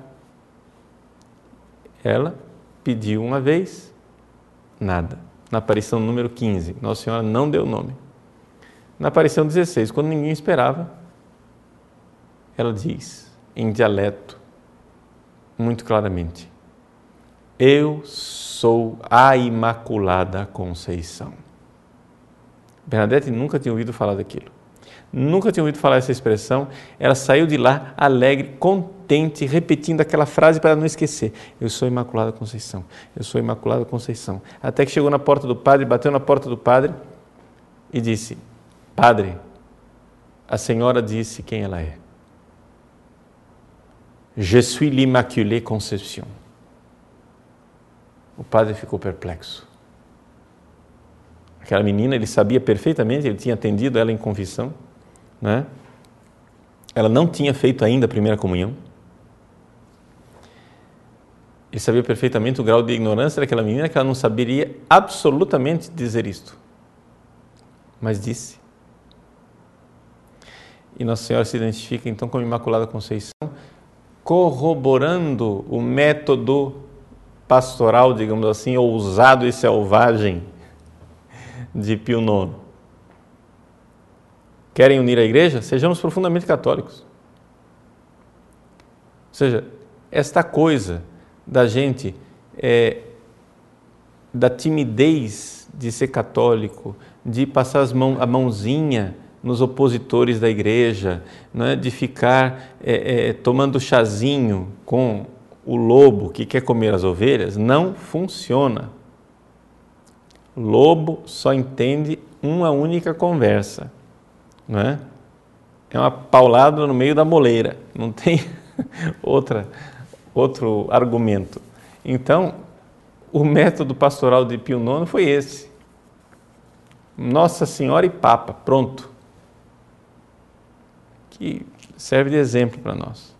Ela pediu uma vez, nada. Na aparição número quinze, Nossa Senhora não deu nome. Na aparição dezesseis, quando ninguém esperava, ela diz, em dialeto, muito claramente, eu sou a Imaculada Conceição. Bernadette nunca tinha ouvido falar daquilo. Nunca tinha ouvido falar essa expressão. Ela saiu de lá alegre, contente, repetindo aquela frase para não esquecer. Eu sou Imaculada Conceição. Eu sou Imaculada Conceição. Até que chegou na porta do padre, bateu na porta do padre e disse, padre, a senhora disse quem ela é. Je suis l'Immaculée Conception. O padre ficou perplexo. Aquela menina, ele sabia perfeitamente, ele tinha atendido ela em confissão, né? Ela não tinha feito ainda a primeira comunhão. Ele sabia perfeitamente o grau de ignorância daquela menina, que ela não saberia absolutamente dizer isto. Mas disse. E Nossa Senhora se identifica então como Imaculada Conceição, corroborando o método pastoral, digamos assim, ousado e selvagem de Pio nono. Querem unir a igreja? Sejamos profundamente católicos. Ou seja, esta coisa da gente, é, da timidez de ser católico, de passar as mão, a mãozinha nos opositores da igreja, não é? De ficar é, é, tomando chazinho com o lobo que quer comer as ovelhas, não funciona. Lobo só entende uma única conversa, não é? É uma paulada no meio da moleira, não tem outra, outro argumento. Então, o método pastoral de Pio nono foi esse. Nossa Senhora e Papa, pronto. Que serve de exemplo para nós.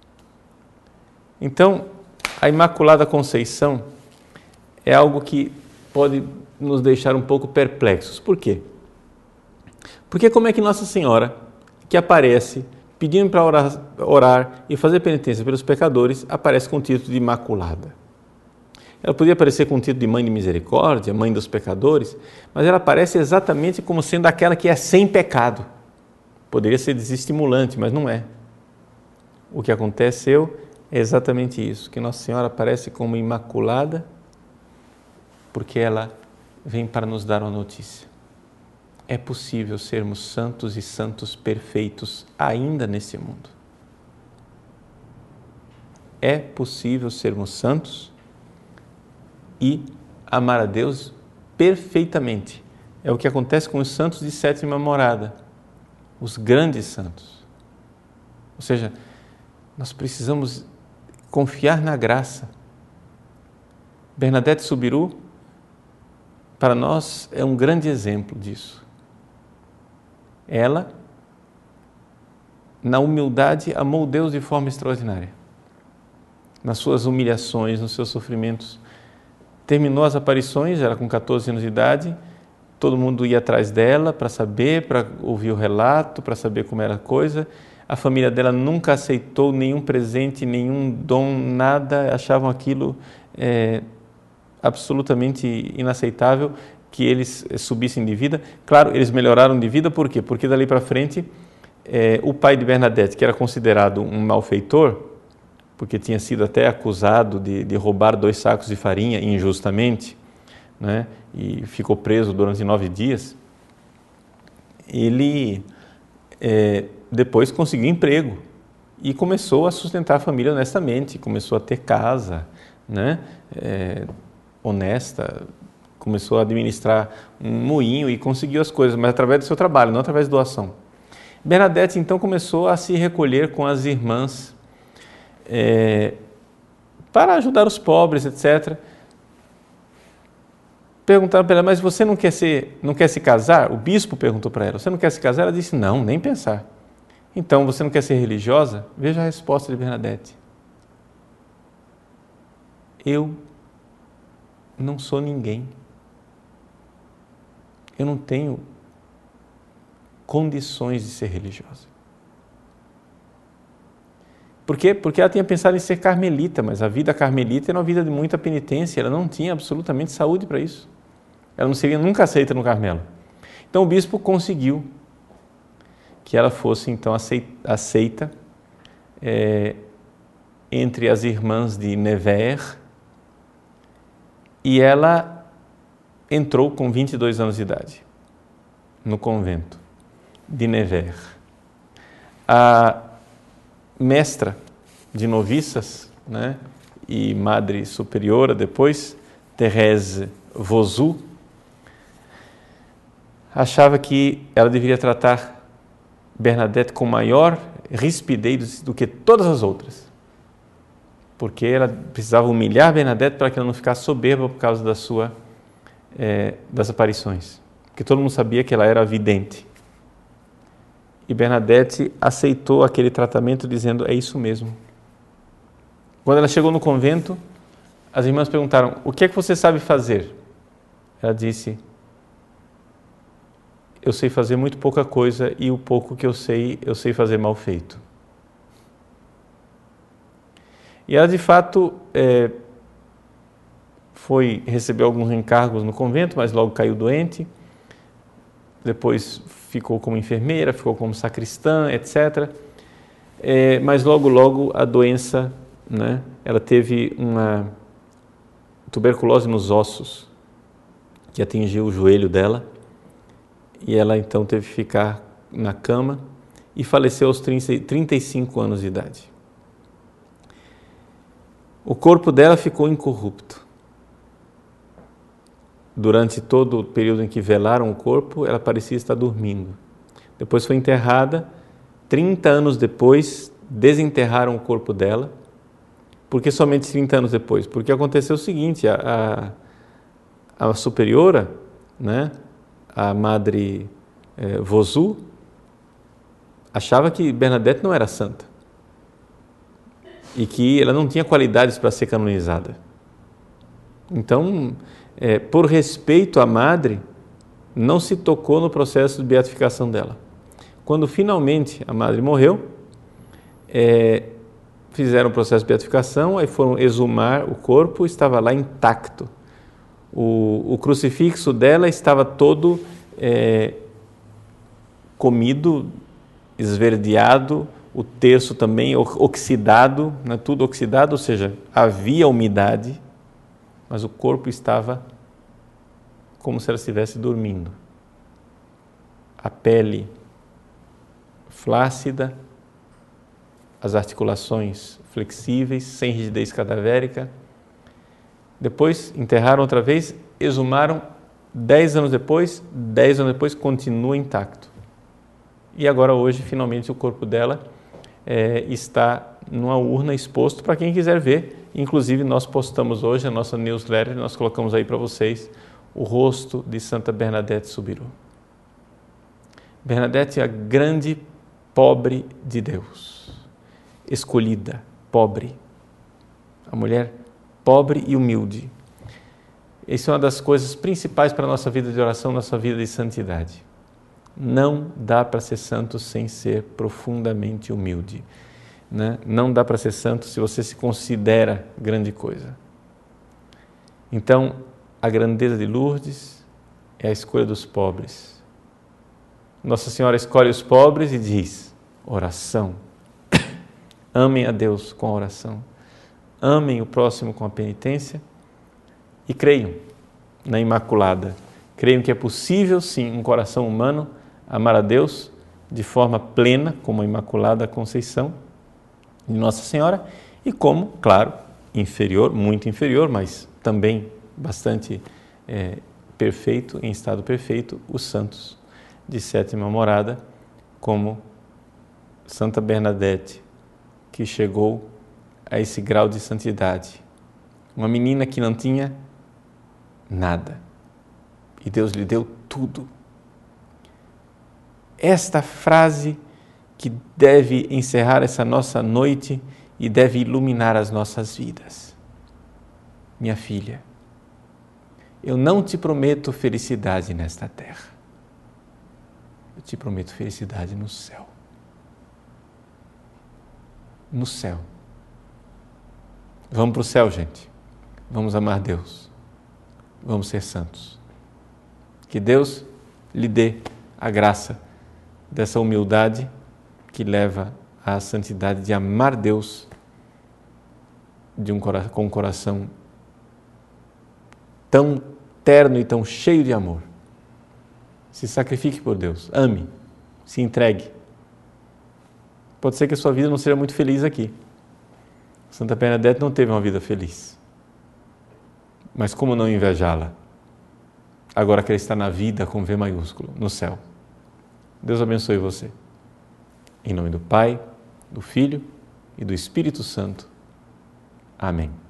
Então, a Imaculada Conceição é algo que pode nos deixar um pouco perplexos. Por quê? Porque como é que Nossa Senhora, que aparece pedindo para orar, orar e fazer penitência pelos pecadores, aparece com o título de Imaculada? Ela podia aparecer com o título de Mãe de Misericórdia, Mãe dos Pecadores, mas ela aparece exatamente como sendo aquela que é sem pecado. Poderia ser desestimulante, mas não é. O que aconteceu é exatamente isso, que Nossa Senhora aparece como Imaculada, porque ela vem para nos dar uma notícia. É possível sermos santos e santos perfeitos ainda nesse mundo. É possível sermos santos e amar a Deus perfeitamente. É o que acontece com os santos de sétima morada, os grandes santos. Ou seja, nós precisamos confiar na graça. Bernadette Subiru, para nós, é um grande exemplo disso. Ela, na humildade, amou Deus de forma extraordinária. Nas suas humilhações, nos seus sofrimentos. Terminou as aparições, era com catorze anos de idade, todo mundo ia atrás dela para saber, para ouvir o relato, para saber como era a coisa. A família dela nunca aceitou nenhum presente, nenhum dom, nada, achavam aquilo é, absolutamente inaceitável, que eles subissem de vida. Claro, eles melhoraram de vida, por quê? Porque dali para frente, é, o pai de Bernadette, que era considerado um malfeitor, porque tinha sido até acusado de, de roubar dois sacos de farinha injustamente, né? e ficou preso durante nove dias, ele é, depois conseguiu emprego e começou a sustentar a família honestamente, começou a ter casa, né, é, honesta, começou a administrar um moinho e conseguiu as coisas, mas através do seu trabalho, não através de doação. Bernadette então começou a se recolher com as irmãs é, para ajudar os pobres, etcétera. Perguntaram para ela, mas você não quer, ser, não quer se casar? O bispo perguntou para ela, você não quer se casar? Ela disse, não, nem pensar. Então, você não quer ser religiosa? Veja a resposta de Bernadette. Eu não sou ninguém. Eu não tenho condições de ser religiosa. Por quê? Porque ela tinha pensado em ser carmelita, mas a vida carmelita era uma vida de muita penitência, ela não tinha absolutamente saúde para isso. Ela não seria nunca aceita no Carmelo. Então o bispo conseguiu que ela fosse então aceita, aceita é, entre as irmãs de Nevers, e ela entrou com vinte e dois anos de idade no convento de Nevers. A mestra de noviças, né, e madre superiora depois, Thérèse Vauzou, achava que ela deveria tratar Bernadette com maior rispidez do que todas as outras, porque ela precisava humilhar Bernadette para que ela não ficasse soberba por causa da sua, é, das aparições, porque todo mundo sabia que ela era vidente. E Bernadette aceitou aquele tratamento dizendo, é isso mesmo. Quando ela chegou no convento, as irmãs perguntaram, o que é que você sabe fazer? Ela disse, eu sei fazer muito pouca coisa e o pouco que eu sei, eu sei fazer mal feito. E ela, de fato, é, foi, recebeu alguns encargos no convento, mas logo caiu doente. Depois ficou como enfermeira, ficou como sacristã, etcétera. É, mas logo, logo a doença, né, ela teve uma tuberculose nos ossos, que atingiu o joelho dela. E ela então teve que ficar na cama e faleceu aos trinta e cinco anos de idade. O corpo dela ficou incorrupto. Durante todo o período em que velaram o corpo, ela parecia estar dormindo. Depois foi enterrada. trinta anos depois, desenterraram o corpo dela. Por que somente trinta anos depois? Porque aconteceu o seguinte, a, a, a superiora, né, a madre eh, Vauzou, achava que Bernadette não era santa e que ela não tinha qualidades para ser canonizada. Então, eh, por respeito à madre, não se tocou no processo de beatificação dela. Quando finalmente a madre morreu, eh, fizeram o processo de beatificação, aí foram exumar o corpo, estava lá intacto. O, o crucifixo dela estava todo é, comido, esverdeado, o terço também oxidado, né, tudo oxidado, ou seja, havia umidade, mas o corpo estava como se ela estivesse dormindo. A pele flácida, as articulações flexíveis, sem rigidez cadavérica. Depois enterraram outra vez, exumaram, dez anos depois, dez anos depois continua intacto. E agora hoje, finalmente, o corpo dela é, está numa urna exposto para quem quiser ver. Inclusive, nós postamos hoje a nossa newsletter, nós colocamos aí para vocês o rosto de Santa Bernadette Soubirous. Bernadette é a grande pobre de Deus, escolhida, pobre, a mulher pobre e humilde. Isso é uma das coisas principais para a nossa vida de oração, nossa vida de santidade. Não dá para ser santo sem ser profundamente humilde, né? Não dá para ser santo se você se considera grande coisa. Então, a grandeza de Lourdes é a escolha dos pobres. Nossa Senhora escolhe os pobres e diz, oração. Amem a Deus com a oração. Amem o próximo com a penitência e creiam. na Imaculada. Creio que é possível, sim, um coração humano amar a Deus de forma plena, como a Imaculada Conceição de Nossa Senhora, e como, claro, inferior, muito inferior, mas também bastante é, perfeito, em estado perfeito, os santos de sétima morada, como Santa Bernadette, que chegou a esse grau de santidade. Uma menina que não tinha nada, e Deus lhe deu tudo. Esta frase que deve encerrar essa nossa noite e deve iluminar as nossas vidas. Minha filha, eu não te prometo felicidade nesta terra. Eu te prometo felicidade no céu. No céu. Vamos para o céu, gente. Vamos amar Deus. Vamos ser santos. Que Deus lhe dê a graça dessa humildade que leva à santidade de amar Deus de um, com um coração tão terno e tão cheio de amor. Se sacrifique por Deus, ame, se entregue. Pode ser que a sua vida não seja muito feliz aqui. Santa Bernadette não teve uma vida feliz. Mas como não invejá-la? Agora que ela está na vida com V maiúsculo, no céu. Deus abençoe você. Em nome do Pai, do Filho e do Espírito Santo. Amém.